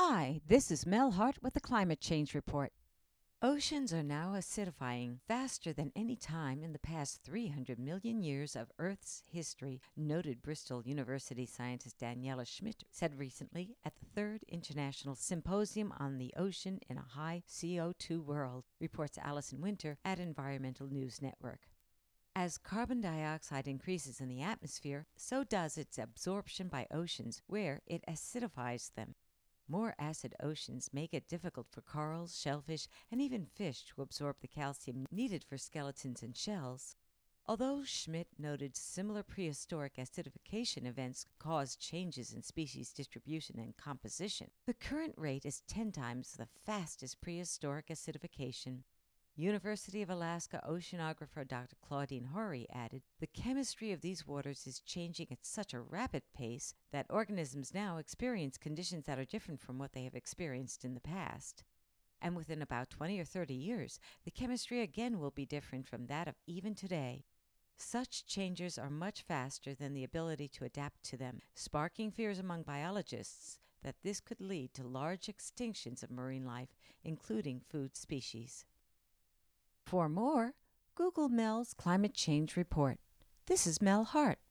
Hi, this is Mel Hart with the Climate Change Report. Oceans are now acidifying faster than any time in the past 300 million years of Earth's history, noted Bristol University scientist Daniela Schmidt said recently at the Third International Symposium on the Ocean in a High CO2 World, reports Allison Winter at Environmental News Network. As carbon dioxide increases in the atmosphere, so does its absorption by oceans, where it acidifies them. More acid oceans make it difficult for corals, shellfish, and even fish to absorb the calcium needed for skeletons and shells. Although Schmidt noted similar prehistoric acidification events caused changes in species distribution and composition, the current rate is 10 times the fastest prehistoric acidification. University of Alaska oceanographer Dr. Claudine Horry added, "The chemistry of these waters is changing at such a rapid pace that organisms now experience conditions that are different from what they have experienced in the past. And within about 20 or 30 years, the chemistry again will be different from that of even today. Such changes are much faster than the ability to adapt to them, sparking fears among biologists that this could lead to large extinctions of marine life, including food species." For more, Google Mel's Climate Change Report. This is Mel Hart.